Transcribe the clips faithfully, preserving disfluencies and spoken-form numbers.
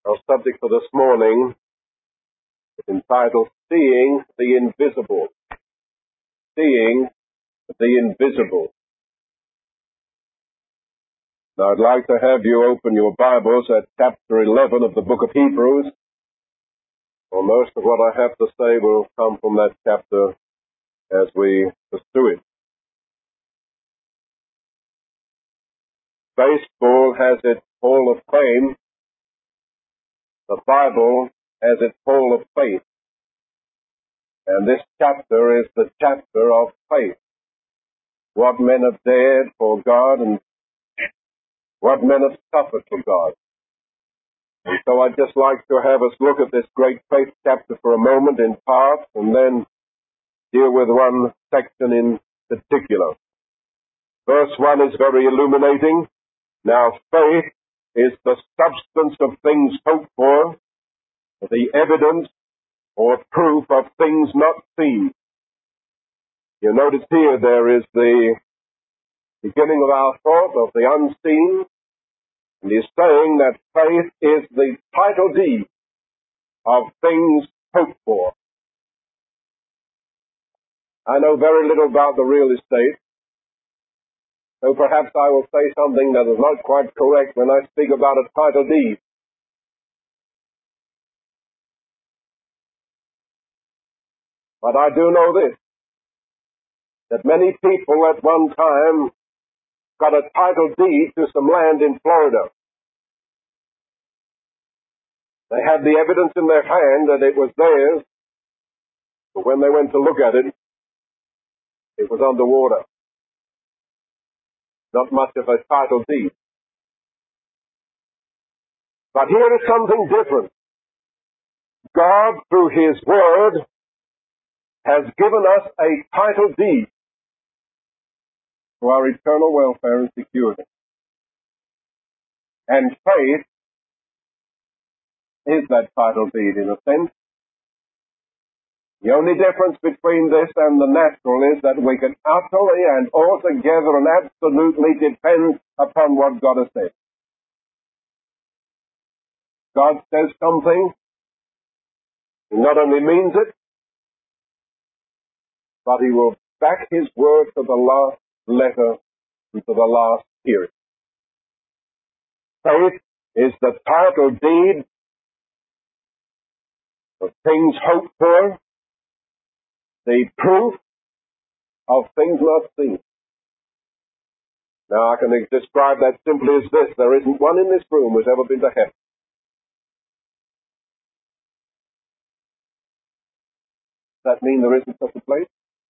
Our subject for this morning is entitled Seeing the Invisible. Seeing the Invisible. Now I'd like to have you open your Bibles at chapter eleven of the book of Hebrews. For most of what I have to say will come from that chapter as we pursue it. Baseball has its Hall of Fame. The Bible has its Hall of Faith. And this chapter is the chapter of faith. What men have dared for God and what men have suffered for God. And so I'd just like to have us look at this great faith chapter for a moment in part and then deal with one section in particular. Verse one is very illuminating. Now faith is the substance of things hoped for, the evidence or proof of things not seen. You notice here there is the beginning of our thought of the unseen, and he's saying that faith is the title deed of things hoped for. I know very little about the real estate, so perhaps I will say something that is not quite correct when I speak about a title deed. But I do know this, that many people at one time got a title deed to some land in Florida. They had the evidence in their hand that it was theirs, but when they went to look at it, it was underwater. Not much of a title deed. But here is something different. God, through His Word, has given us a title deed to our eternal welfare and security. And faith is that title deed in a sense. The only difference between this and the natural is that we can utterly and altogether and absolutely depend upon what God has said. God says something, He not only means it, but He will back His word to the last letter and to the last period. Faith is the title deed of things hoped for, the proof of things not seen. Now I can describe that simply as this. There isn't one in this room who's ever been to heaven. Does that mean there isn't such a place?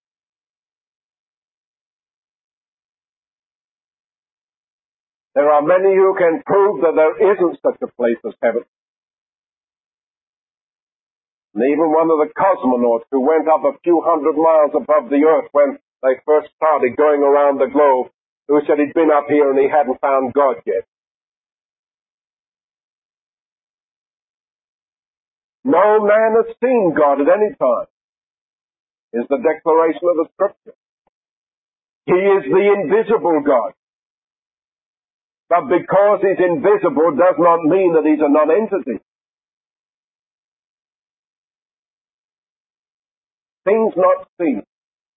There are many who can prove that there isn't such a place as heaven. And even one of the cosmonauts who went up a few hundred miles above the earth when they first started going around the globe, who said he'd been up here and he hadn't found God yet. No man has seen God at any time, is the declaration of the Scripture. He is the invisible God. But because He's invisible does not mean that He's a non-entity. Things not seen.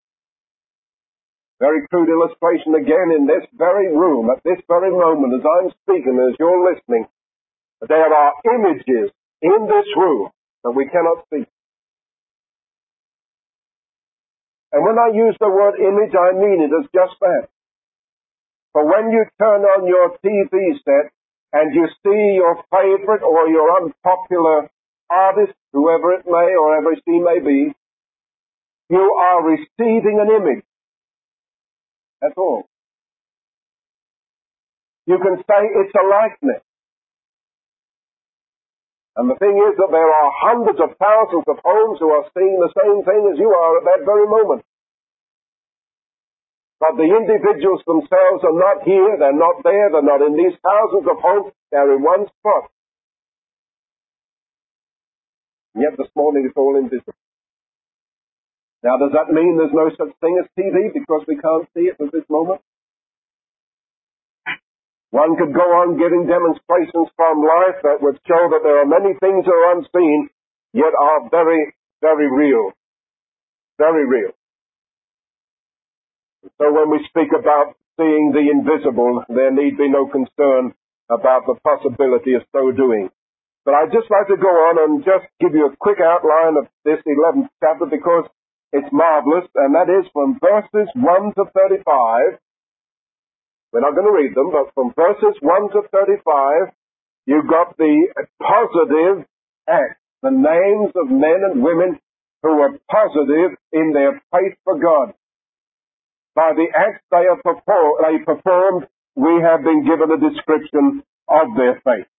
Very crude illustration again in this very room, at this very moment, as I'm speaking, as you're listening, there are images in this room that we cannot see. And when I use the word image, I mean it as just that. For when you turn on your T V set and you see your favorite or your unpopular artist, whoever it may or whoever she may be, you are receiving an image. That's all. You can say it's a likeness. And the thing is that there are hundreds of thousands of homes who are seeing the same thing as you are at that very moment. But the individuals themselves are not here, they're not there, they're not in these thousands of homes, they're in one spot. And yet this morning it's all invisible. Now does that mean there's no such thing as T V because we can't see it at this moment? One could go on giving demonstrations from life that would show that there are many things that are unseen, yet are very, very real. Very real. So when we speak about seeing the invisible, there need be no concern about the possibility of so doing. But I'd just like to go on and just give you a quick outline of this eleventh chapter because it's marvelous, and that is from verses one to thirty-five. We're not going to read them, but from verses one to thirty-five, you've got the positive acts, the names of men and women who were positive in their faith for God. By the acts they have performed, they performed, we have been given a description of their faith.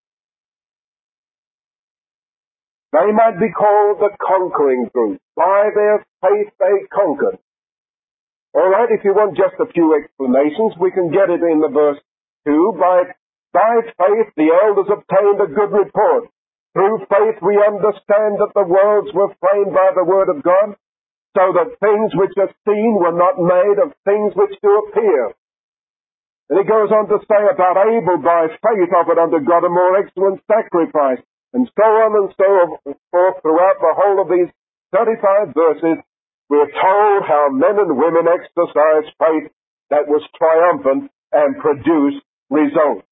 They might be called the conquering group. By their faith they conquered. All right, if you want just a few explanations, we can get it in the verse two. By, by faith the elders obtained a good report. Through faith we understand that the worlds were framed by the word of God, so that things which are seen were not made of things which do appear. And he goes on to say about Abel by faith offered unto God a more excellent sacrifice, and so on and so forth throughout the whole of these thirty-five verses. We're told how men and women exercised faith that was triumphant and produced results.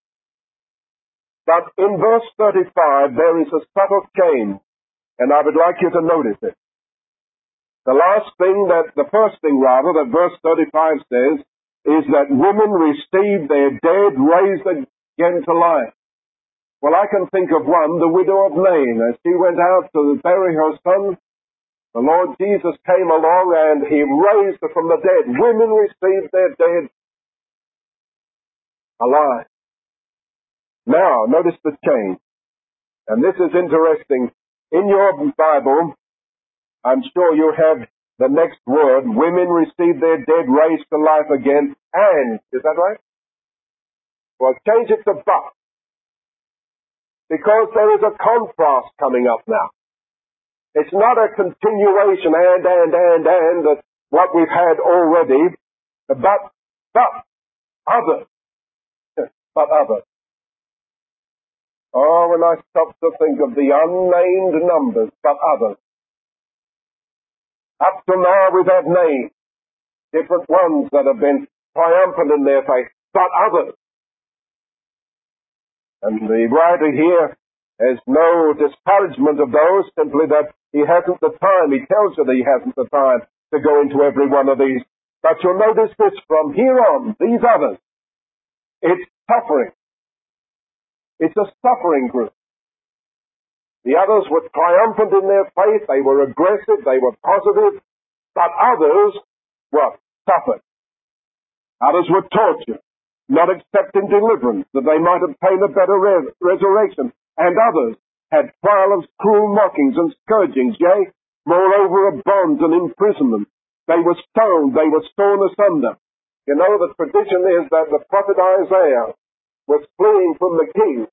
But in verse thirty-five, there is a subtle change, and I would like you to notice it. The last thing that, the first thing rather, that verse thirty-five says, is that women received their dead raised again to life. Well, I can think of one, the widow of Nain, as she went out to bury her son. The Lord Jesus came along and he raised her from the dead. Women received their dead alive. Now, notice the change. And this is interesting. In your Bible, I'm sure you have the next word, women received their dead raised to life again, and, is that right? Well, change it to but. Because there is a contrast coming up now. It's not a continuation and, and, and, and, that what we've had already, but, but, others. But others. Oh, when I stop to think of the unnamed numbers, but others. Up to now we've had names, different ones that have been triumphant in their faith, but others. And the writer here has no disparagement of those, simply that he hasn't the time. He tells you that he hasn't the time to go into every one of these. But you'll notice this from here on, these others. It's suffering. It's a suffering group. The others were triumphant in their faith. They were aggressive. They were positive. But others, what? Suffered. Others were tortured, not accepting deliverance, that they might obtain a better res- resurrection. And others had trials, cruel mockings and scourgings, yea, moreover of bonds and imprisonment. They were stoned, they were torn asunder. You know, the tradition is that the prophet Isaiah was fleeing from the king,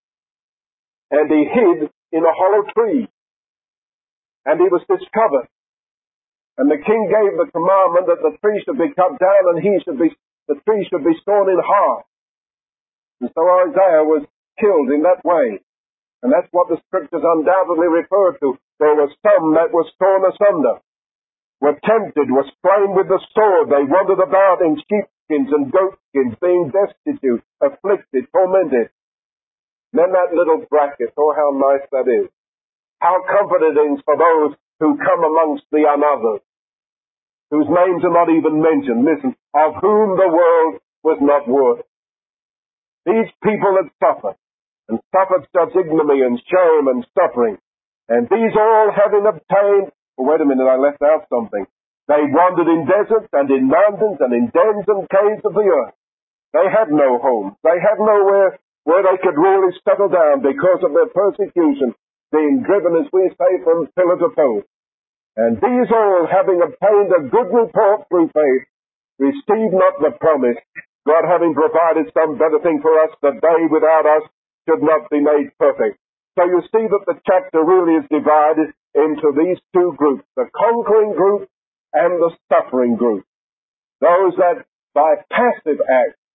and he hid in a hollow tree, and he was discovered. And the king gave the commandment that the tree should be cut down, and he should be, the tree should be sawn in half. And so Isaiah was killed in that way. And that's what the scriptures undoubtedly refer to. There were some that was torn asunder, were tempted, were slain with the sword. They wandered about in sheepskins and goatskins, being destitute, afflicted, tormented. And then that little bracket, oh, how nice that is. How comforting for those who come amongst the unothers, whose names are not even mentioned. Listen, of whom the world was not worth. These people had suffered, and suffered such ignominy and shame and suffering. And these all having obtained, oh, wait a minute, I left out something. They wandered in deserts and in mountains and in dens and caves of the earth. They had no home. They had nowhere where they could really settle down because of their persecution, being driven, as we say, from pillar to post. And these all, having obtained a good report through faith, received not the promise, God having provided some better thing for us, that they without us should not be made perfect. So you see that the chapter really is divided into these two groups, the conquering group and the suffering group. Those that by passive acts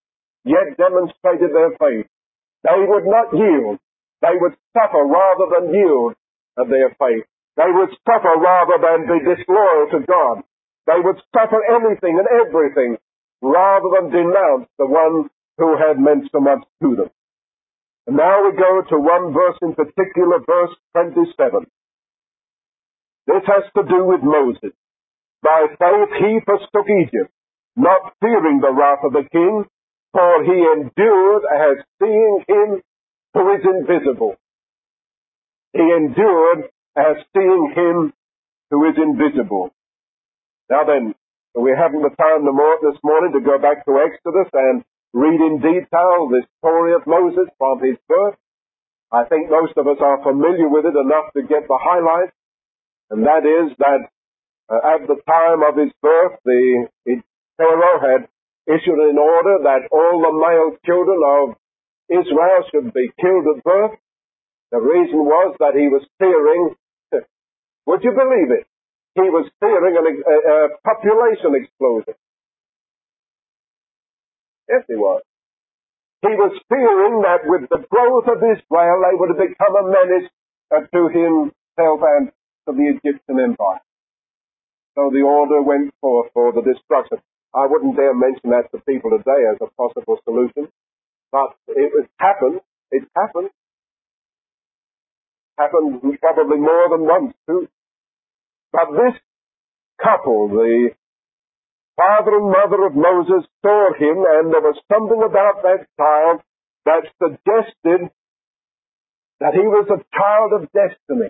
yet demonstrated their faith. They would not yield. They would suffer rather than yield of their faith. They would suffer rather than be disloyal to God. They would suffer anything and everything rather than denounce the one who had meant so much to them. And now we go to one verse in particular, verse twenty-seven. This has to do with Moses. By faith he forsook Egypt, not fearing the wrath of the king, for he endured as seeing him who is invisible. He endured as seeing him who is invisible. Now then, we haven't the time no more this morning to go back to Exodus and read in detail the story of Moses from his birth. I think most of us are familiar with it enough to get the highlights, and that is that uh, at the time of his birth, the it, Pharaoh had issued an order that all the male children of Israel should be killed at birth. The reason was that he was fearing, would you believe it? He was fearing an, a, a population explosion. Yes, he was. He was fearing that with the growth of Israel, they would have become a menace uh, to himself and to the Egyptian empire. So the order went forth for the destruction. I wouldn't dare mention that to people today as a possible solution, but it has happened. It's happened. Happened probably more than once, too. But this couple, the father and mother of Moses, saw him, and there was something about that child that suggested that he was a child of destiny.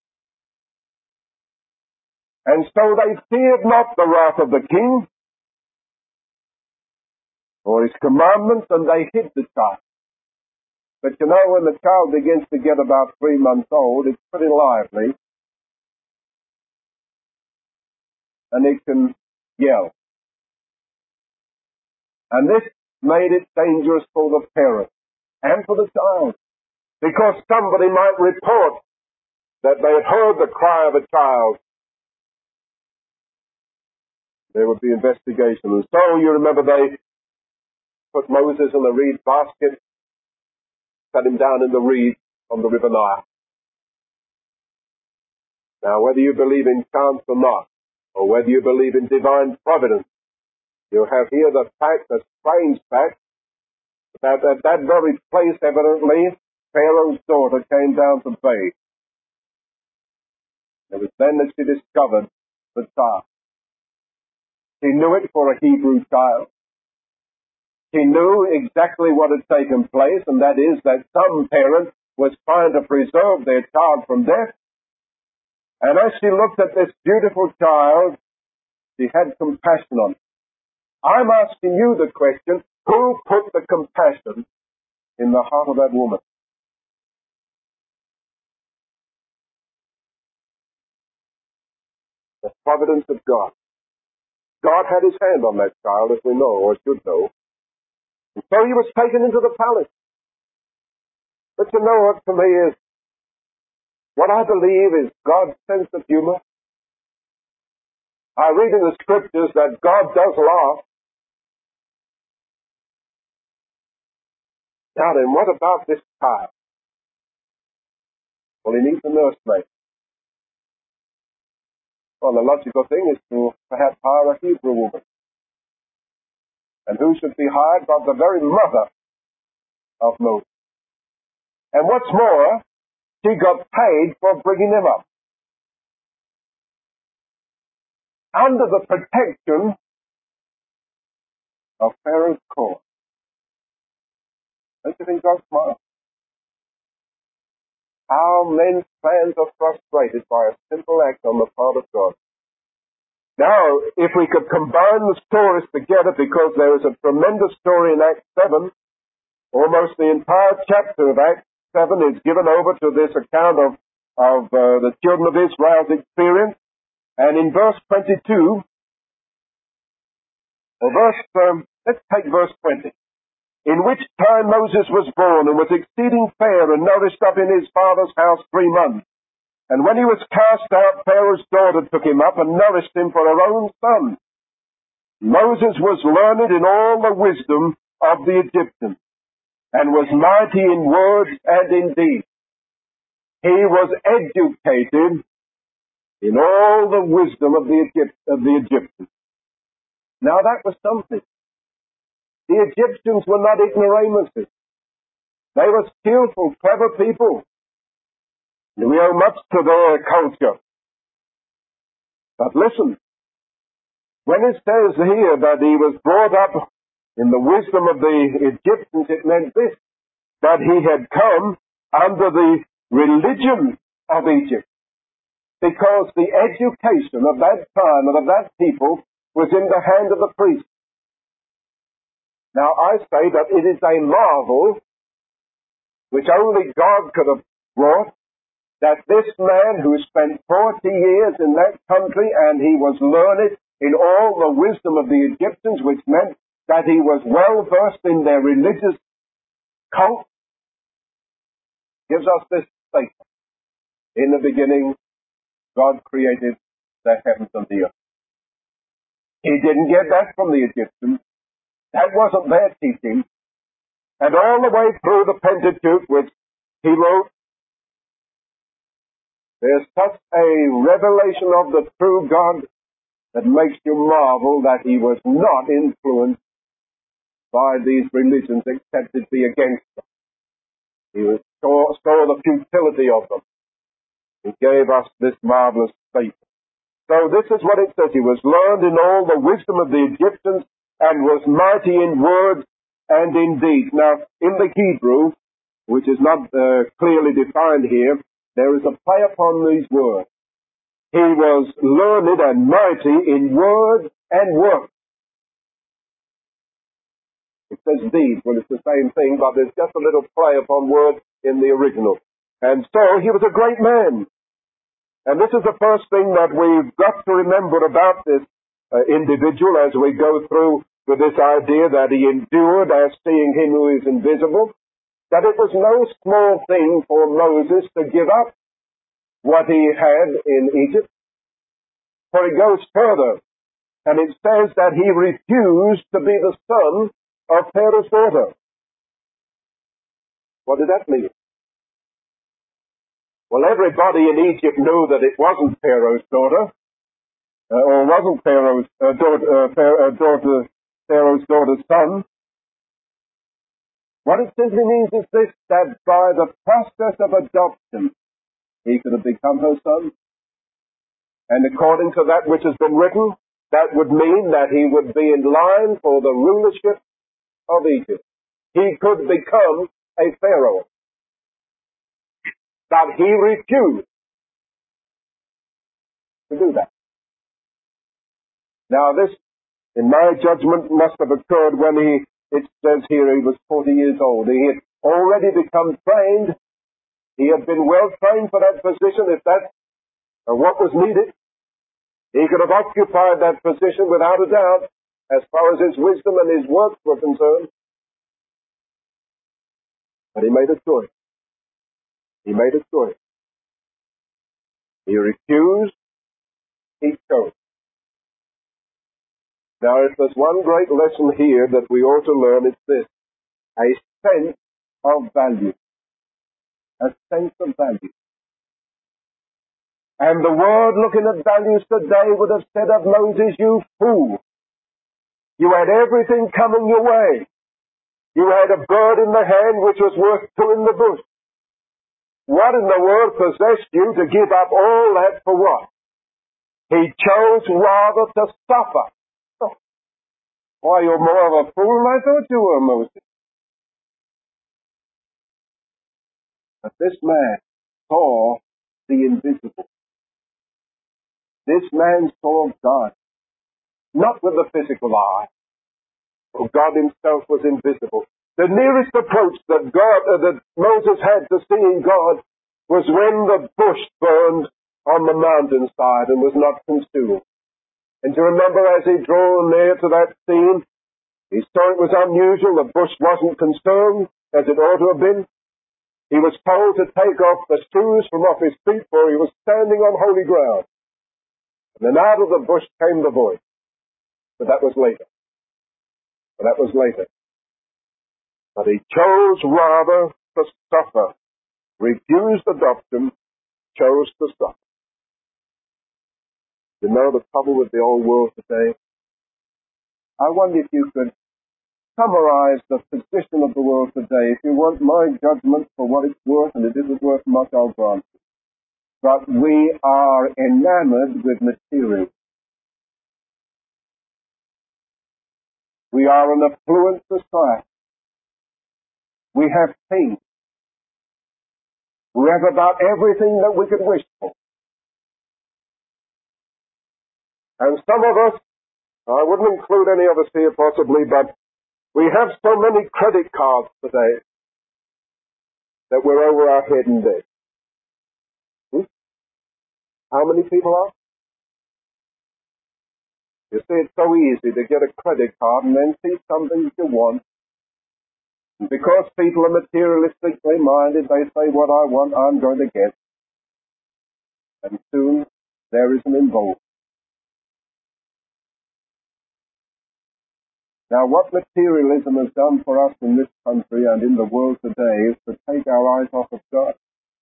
And so they feared not the wrath of the king or his commandments, and they hid the child. But you know, when the child begins to get about three months old, it's pretty lively, and it can yell. And this made it dangerous for the parent and for the child, because somebody might report that they had heard the cry of a child. There would be investigation. And so you remember they put Moses in a reed basket, set him down in the reeds on the river Nile. Now, whether you believe in chance or not, or whether you believe in divine providence, you have here the fact, the strange fact, that at that very place, evidently, Pharaoh's daughter came down to bathe. It was then that she discovered the child. She knew it for a Hebrew child. She knew exactly what had taken place, and that is that some parent was trying to preserve their child from death. And as she looked at this beautiful child, she had compassion on it. I'm asking you the question, who put the compassion in the heart of that woman? The providence of God. God had his hand on that child, as we know, or should know. And so he was taken into the palace. But you know what, to me, is what I believe is God's sense of humor. I read in the scriptures that God does laugh. Now then, what about this child? Well, he needs a nursemaid. Well, the logical thing is to perhaps hire a Hebrew woman. And who should be hired but the very mother of Moses? And what's more, she got paid for bringing him up. Under the protection of Pharaoh's court. Don't you think God's smart? How men's plans are frustrated by a simple act on the part of God. Now, if we could combine the stories together, because there is a tremendous story in Acts seven, almost the entire chapter of Acts seven is given over to this account of, of uh, the children of Israel's experience. And in verse twenty-two, or verse, um, let's take verse twenty. In which time Moses was born and was exceeding fair and nourished up in his father's house three months. And when he was cast out, Pharaoh's daughter took him up and nourished him for her own son. Moses was learned in all the wisdom of the Egyptians, and was mighty in words and in deeds. He was educated in all the wisdom of the, Egypt, of the Egyptians. Now that was something. The Egyptians were not ignoramuses. They were skillful, clever people. And we owe much to their culture. But listen, when it says here that he was brought up in the wisdom of the Egyptians, it meant this, that he had come under the religion of Egypt. Because the education of that time and of that people was in the hand of the priest. Now I say that it is a marvel, which only God could have brought, that this man who spent forty years in that country and he was learned in all the wisdom of the Egyptians, which meant that he was well versed in their religious cult, gives us this statement. In the beginning, God created the heavens and the earth. He didn't get that from the Egyptians. That wasn't their teaching. And all the way through the Pentateuch, which he wrote, there's such a revelation of the true God that makes you marvel that he was not influenced by these religions except it be against them. He was, saw, saw the futility of them. He gave us this marvelous faith. So this is what it says. He was learned in all the wisdom of the Egyptians and was mighty in words and in deeds. Now, in the Hebrew, which is not uh, clearly defined here, there is a play upon these words. He was learned and mighty in words and works. It says deeds. Well, it's the same thing, but there's just a little play upon words in the original. And so, he was a great man. And this is the first thing that we've got to remember about this uh, individual as we go through with this idea that he endured as seeing him who is invisible, that it was no small thing for Moses to give up what he had in Egypt. For it goes further, and it says that he refused to be the son of Pharaoh's daughter. What did that mean? Well, everybody in Egypt knew that it wasn't Pharaoh's daughter, uh, or wasn't Pharaoh's uh, daughter, uh, Pharaoh, uh, daughter, Pharaoh's daughter's son. What it simply means is this, that by the process of adoption, he could have become her son. And according to that which has been written, that would mean that he would be in line for the rulership of Egypt. He could become a Pharaoh. But he refused to do that. Now this, in my judgment, must have occurred when he, it says here, he was forty years old. He had already become trained. He had been well trained for that position. If that's what was needed, he could have occupied that position without a doubt, as far as his wisdom and his works were concerned. But he made a choice. He made a choice. He refused. He chose. Now, if there's one great lesson here that we ought to learn, it's this: a sense of value. A sense of value. And the world, looking at values today, would have said of Moses, "You fool. You had everything coming your way. You had a bird in the hand which was worth two in the bush. What in the world possessed you to give up all that for what?" He chose rather to suffer. Oh, why, you're more of a fool than I thought you were, Moses. But this man saw the invisible. This man saw God, not with the physical eye, for God himself was invisible. The nearest approach that God, uh, that Moses had to seeing God was when the bush burned on the mountainside and was not consumed. And you remember, as he drew near to that scene, he saw it was unusual. The bush wasn't consumed as it ought to have been. He was told to take off the shoes from off his feet, for he was standing on holy ground. And then out of the bush came the voice. But that was later. But that was later. But he chose rather to suffer, refused adoption, chose to suffer. You know the trouble with the old world today? I wonder if you could summarize the position of the world today. If you want my judgment for what it's worth, and it isn't worth much, I'll grant it. But we are enamored with material. We are an affluent society. We have things. We have about everything that we could wish for. And some of us, I wouldn't include any of us here possibly, but we have so many credit cards today that we're over our head in debt. Hmm? How many people are? You see, it's so easy to get a credit card and then see something you want. And because people are materialistically minded, they say, what I want, I'm going to get. And soon, there is an involvement. Now, what materialism has done for us in this country and in the world today is to take our eyes off of God.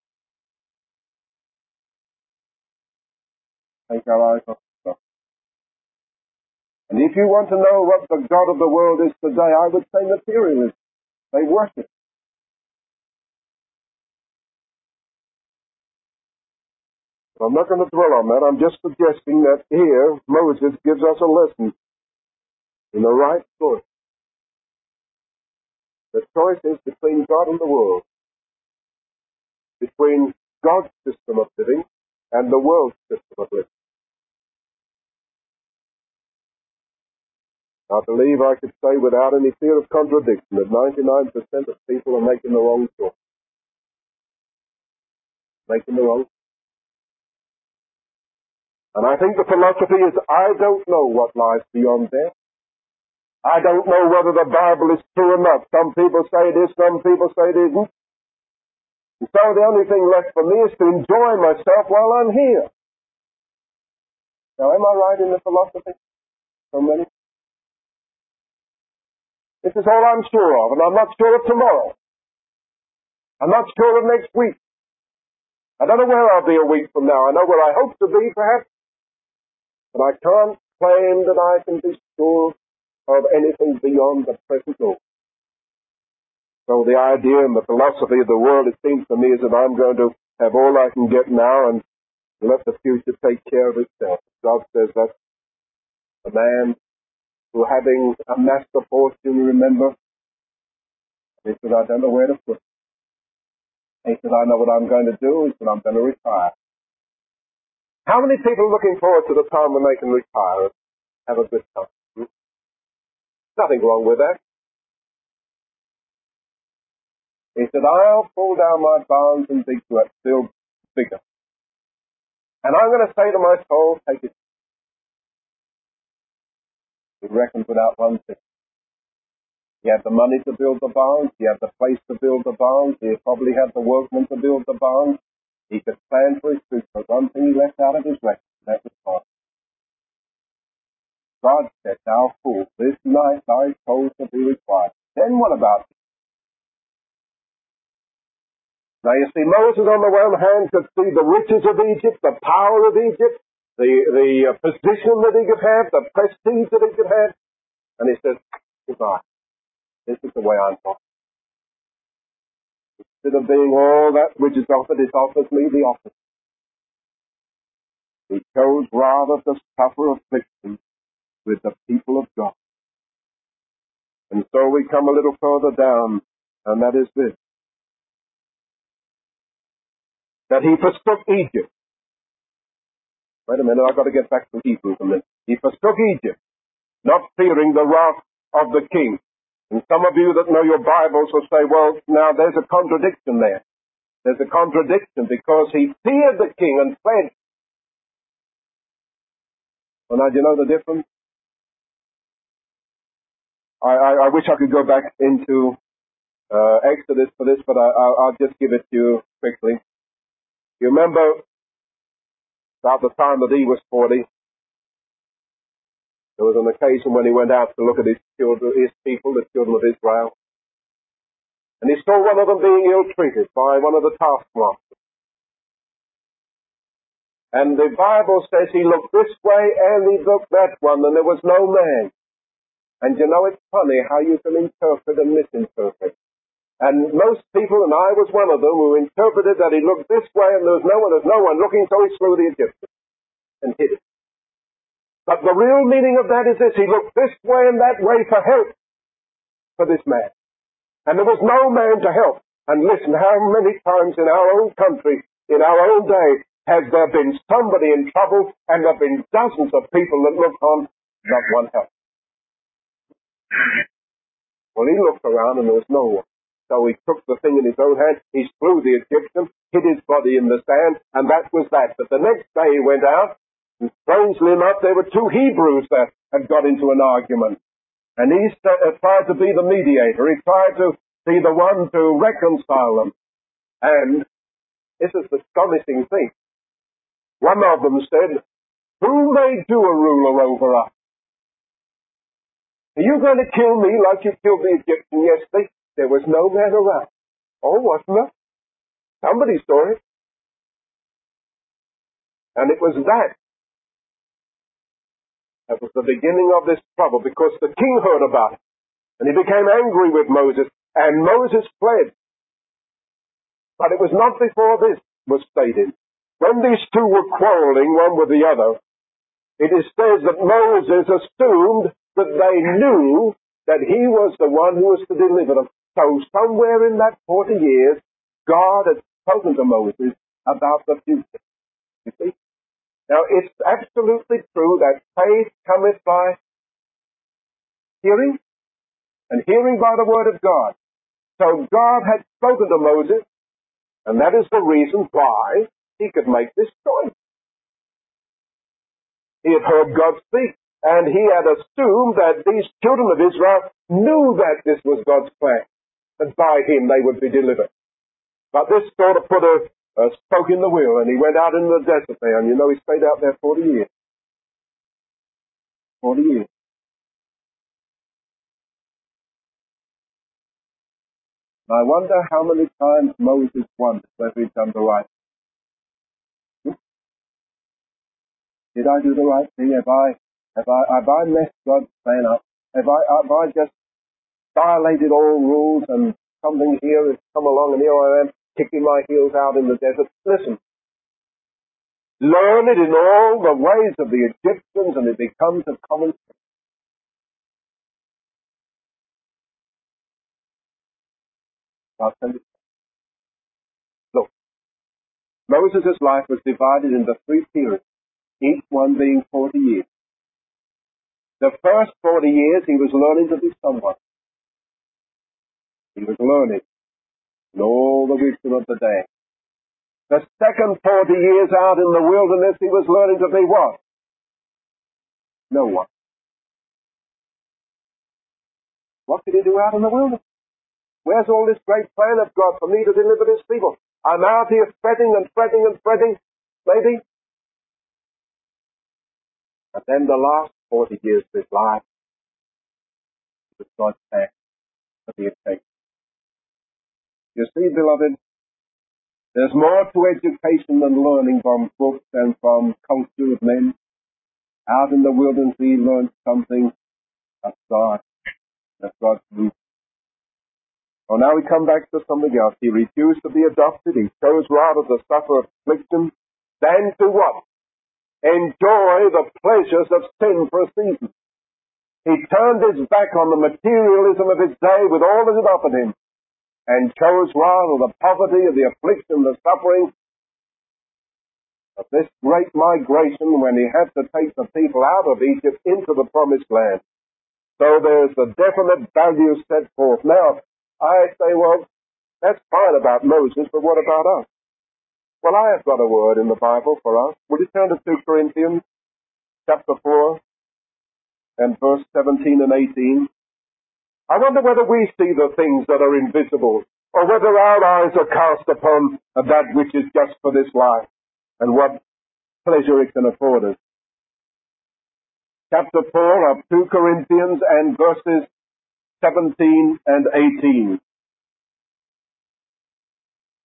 Take our eyes off of God. And if you want to know what the God of the world is today, I would say materialism. They worship. I'm not going to dwell on that. I'm just suggesting that here, Moses gives us a lesson in the right choice. The choice is between God and the world, between God's system of living and the world's system of living. I believe I could say without any fear of contradiction that ninety-nine percent of people are making the wrong choice. Making the wrong choice. And I think the philosophy is, I don't know what lies beyond death. I don't know whether the Bible is true or not. Some people say it is, some people say it isn't. And so the only thing left for me is to enjoy myself while I'm here. Now, am I right in the philosophy? So many? This is all I'm sure of, and I'm not sure of tomorrow. I'm not sure of next week. I don't know where I'll be a week from now. I know where I hope to be, perhaps, but I can't claim that I can be sure of anything beyond the present moment. So the idea and the philosophy of the world, it seems to me, is that I'm going to have all I can get now and let the future take care of itself. God says that a man who, having amassed a fortune, you remember, he said, I don't know where to put it. He said, I know what I'm going to do. He said, I'm going to retire. How many people are looking forward to the time when they can retire and have a good time? Hmm? Nothing wrong with that. He said, I'll pull down my barns and dig to it, build bigger. And I'm going to say to my soul, take it. He reckons without one thing. He had the money to build the barns. He had the place to build the barns. He probably had the workmen to build the barns. He could plan for his future. But one thing he left out of his record, that was God. God said, thou fool, this night thy soul shall be required. Then what about it? Now you see, Moses on the one hand could see the riches of Egypt, the power of Egypt, the, the uh, position that he could have, the prestige that he could have. And he says, goodbye. This is the way I'm talking. Instead of being all that which is offered, it offers me the office. He chose rather to suffer affliction with the people of God. And so we come a little further down, and that is this. That he forsook Egypt. Wait a minute, I've got to get back to Hebrews a minute. He forsook Egypt, not fearing the wrath of the king. And some of you that know your Bibles will say, well, now there's a contradiction there. There's a contradiction because he feared the king and fled. Well, now, do you know the difference? I, I, I wish I could go back into uh, Exodus for this, but I, I, I'll just give it to you quickly. You remember about the time that he was forty, there was an occasion when he went out to look at his children, his people, the children of Israel. And he saw one of them being ill-treated by one of the taskmasters. And the Bible says he looked this way and he looked that one, and there was no man. And you know, it's funny how you can interpret and misinterpret. And most people, and I was one of them, who interpreted that he looked this way and there was no one, there's no one looking, so he slew the Egyptian and hid it. But the real meaning of that is this: he looked this way and that way for help for this man. And there was no man to help. And listen, how many times in our own country, in our own day, has there been somebody in trouble, and there have been dozens of people that look on, not one help. Well, he looked around and there was no one. So he took the thing in his own hand, he slew the Egyptian, hid his body in the sand, and that was that. But the next day he went out, and strangely enough, there were two Hebrews that had got into an argument. And he uh, tried to be the mediator. He tried to be the one to reconcile them. And this is the astonishing thing. One of them said, "Who made you a ruler over us? Are you going to kill me like you killed the Egyptian yesterday?" There was no man around. Oh, wasn't there? Somebody saw it. And it was that. That was the beginning of this trouble, because the king heard about it. And he became angry with Moses, and Moses fled. But it was not before this was stated. When these two were quarreling one with the other, it is said that Moses assumed that they knew that he was the one who was to deliver them. So somewhere in that forty years, God had spoken to Moses about the future. You see? Now, it's absolutely true that faith cometh by hearing, and hearing by the word of God. So God had spoken to Moses, and that is the reason why he could make this choice. He had heard God speak, and he had assumed that these children of Israel knew that this was God's plan, that by him they would be delivered. But this sort of put a, a spoke in the wheel, and he went out in the desert there, and you know he stayed out there forty years. Forty years. I wonder how many times Moses wondered whether he'd done the right thing. Did I do the right thing? Have I, have I, have I messed God's plan up? Have I, have I just violated all rules, and something here has come along, and here I am kicking my heels out in the desert? Listen. Learn it in all the ways of the Egyptians, and it becomes a common thing. I'll tell you. Look, Moses' life was divided into three periods, each one being forty years. The first forty years he was learning to be someone. He was learning in all the wisdom of the day. The second forty years out in the wilderness, he was learning to be what? No one. What did he do out in the wilderness? Where's all this great plan of God for me to deliver this people? I'm out here fretting and fretting and fretting, maybe. And then the last forty years of his life was God's plan for the occasion. You see, beloved, there's more to education than learning from books and from culture of men. Out in the wilderness, he learned something of God, of God's movement. Well, now we come back to something else. He refused to be adopted. He chose rather to suffer affliction than to what? Enjoy the pleasures of sin for a season. He turned his back on the materialism of his day with all that it offered him, and chose rather the poverty of the affliction, the suffering of this great migration when he had to take the people out of Egypt into the promised land. So there's a definite value set forth. Now, I say, well, that's fine about Moses, but what about us? Well, I have got a word in the Bible for us. Will you turn to two Corinthians chapter four and verse seventeen and eighteen? I wonder whether we see the things that are invisible, or whether our eyes are cast upon that which is just for this life, and what pleasure it can afford us. Chapter four of two Corinthians and verses seventeen and eighteen.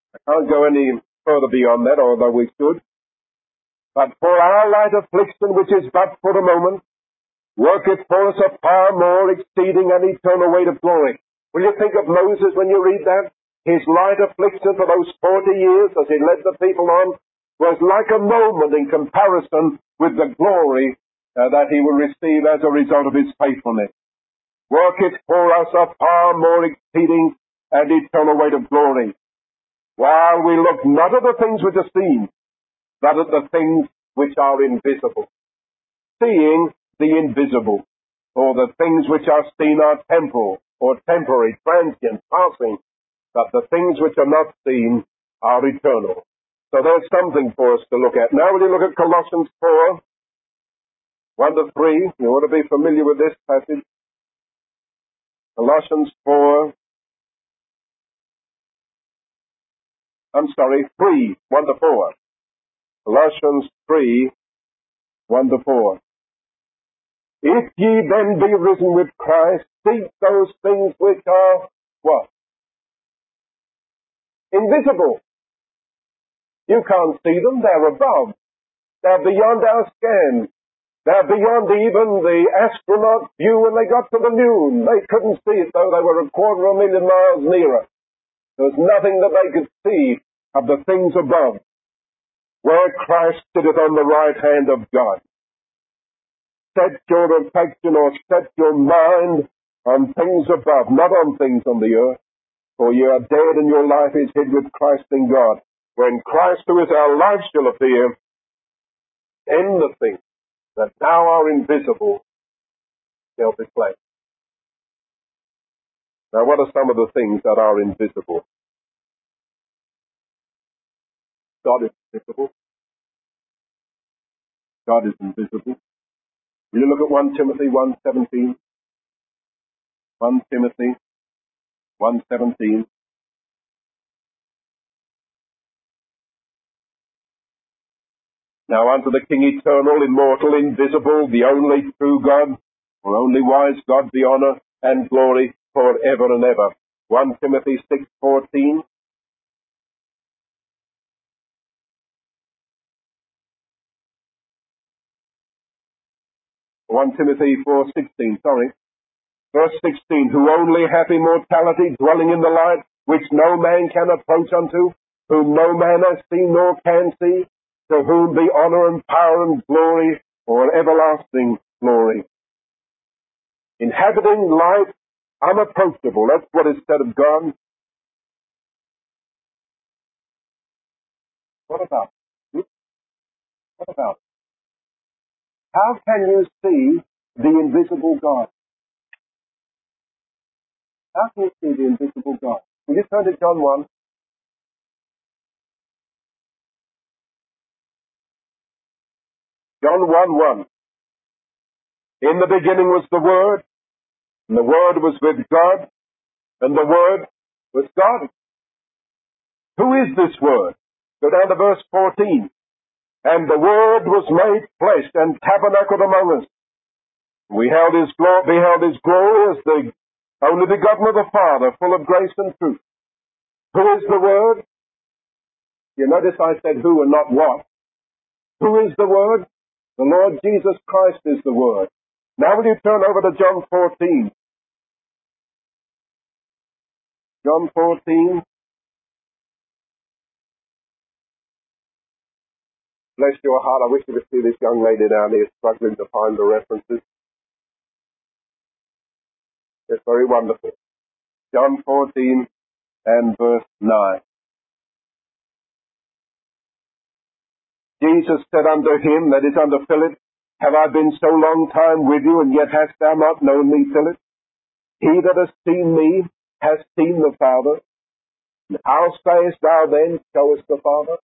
I can't go any further beyond that, although we should. But for our light affliction, which is but for the moment, worketh for us a far more exceeding and eternal weight of glory. Will you think of Moses when you read that? His light affliction for those forty years as he led the people on was like a moment in comparison with the glory uh, that he will receive as a result of his faithfulness. Worketh for us a far more exceeding and eternal weight of glory, while we look not at the things which are seen, but at the things which are invisible. Seeing the invisible, or the things which are seen are temporal, or temporary, transient, passing, but the things which are not seen are eternal. So there's something for us to look at. Now will you look at Colossians four, one to three. You ought to be familiar with this passage. Colossians four, I'm sorry, three, one to four. Colossians three, one to four. If ye then be risen with Christ, seek those things which are, what? Invisible. You can't see them, they're above. They're beyond our scan. They're beyond even the astronaut view when they got to the moon. They couldn't see it, though they were a quarter of a million miles nearer. There was nothing that they could see of the things above, where Christ sitteth on the right hand of God. Set your affection or set your mind on things above, not on things on the earth, for you are dead and your life is hid with Christ in God. When Christ, who is our life, shall appear, then the things that now are invisible shall be plain. Now, what are some of the things that are invisible? God is invisible. God is invisible. Will you look at First Timothy one seventeen? First Timothy one seventeen. Now unto the King eternal, immortal, invisible, the only true God, or only wise God, be honor and glory forever and ever. First Timothy six fourteen. First Timothy four sixteen, sorry. Verse sixteen, who only hath immortality, dwelling in the light, which no man can approach unto, whom no man has seen nor can see, to whom be honor and power and glory, or everlasting glory. Inhabiting light, unapproachable. That's what is said of God. What about it? What about it? How can you see the invisible God? How can you see the invisible God? Will you turn to John one? John one one. In the beginning was the Word, and the Word was with God, and the Word was God. Who is this Word? Go down to verse fourteen. And the Word was made flesh and tabernacled among us. We held his glory, beheld his glory as the only begotten of the Father, full of grace and truth. Who is the Word? You notice I said who and not what. Who is the Word? The Lord Jesus Christ is the Word. Now will you turn over to John fourteen? John fourteen. Bless your heart. I wish you could see this young lady down here struggling to find the references. It's very wonderful. John fourteen and verse nine. Jesus said unto him, that is unto Philip, have I been so long time with you, and yet hast thou not known me, Philip? He that has seen me has seen the Father. And how sayest thou then, show us the Father?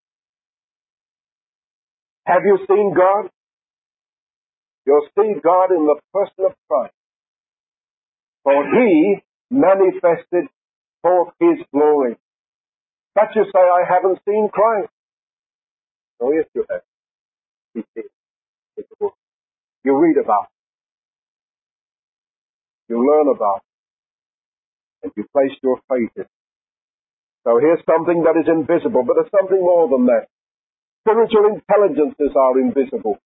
Have you seen God? You'll see God in the person of Christ. For he manifested forth his glory. But you say, I haven't seen Christ. Oh, yes, you have. He did. It's a book. You read about it. You learn about it. And you place your faith in it. So here's something that is invisible, but there's something more than that. Spiritual intelligences are invisible.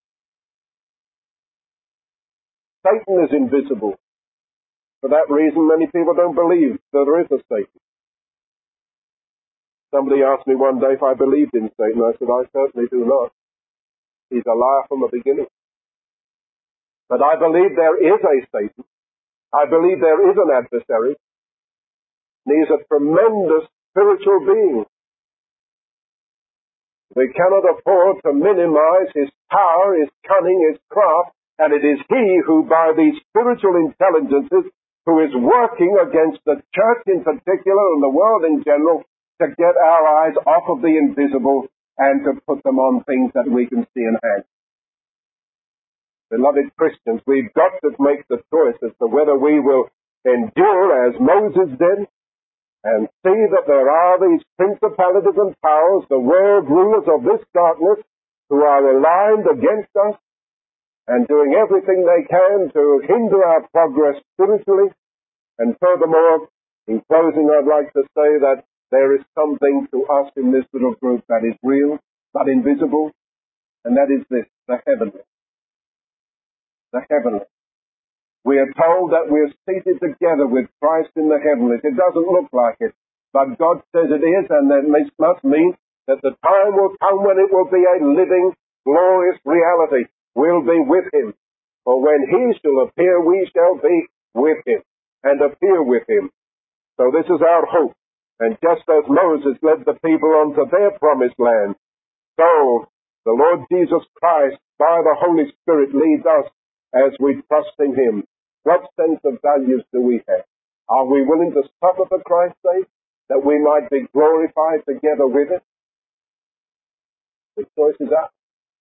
Satan is invisible. For that reason, many people don't believe that there is a Satan. Somebody asked me one day if I believed in Satan. I said, I certainly do not. He's a liar from the beginning. But I believe there is a Satan. I believe there is an adversary. And he's a tremendous spiritual being. We cannot afford to minimize his power, his cunning, his craft, and it is he who, by these spiritual intelligences, who is working against the church in particular and the world in general, to get our eyes off of the invisible and to put them on things that we can see and handle. Beloved Christians, we've got to make the choice as to whether we will endure as Moses did and see that there are these principalities and powers, the world rulers of this darkness, who are aligned against us and doing everything they can to hinder our progress spiritually. And furthermore, in closing, I'd like to say that there is something to us in this little group that is real, but invisible, and that is this, the heavenly. The heavenly. We are told that we are seated together with Christ in the heavenlies. It doesn't look like it, but God says it is, and that must mean that the time will come when it will be a living, glorious reality. We'll be with him. For when he shall appear, we shall be with him and appear with him. So this is our hope. And just as Moses led the people onto their promised land, so the Lord Jesus Christ, by the Holy Spirit, leads us as we trust in him. What sense of values do we have? Are we willing to suffer for Christ's sake, that we might be glorified together with it? The choice is ours.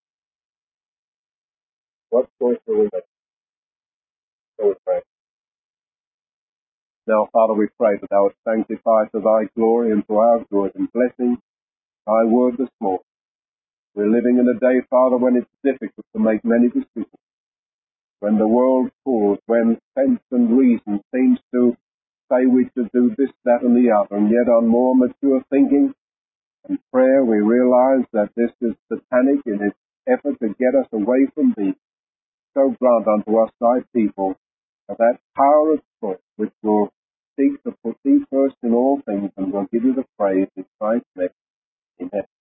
What choice do we make? So we pray. Now, Father, we pray that thou would sanctify to thy glory and to our good and blessing thy word this morning. We're living in a day, Father, when it's difficult to make many decisions. When the world falls, when sense and reason seems to say we should do this, that, and the other, and yet on more mature thinking and prayer, we realize that this is satanic in its effort to get us away from thee. So grant unto us, thy people, that power of choice which will seek to put thee first in all things and will give you the praise in Christ's name. Amen.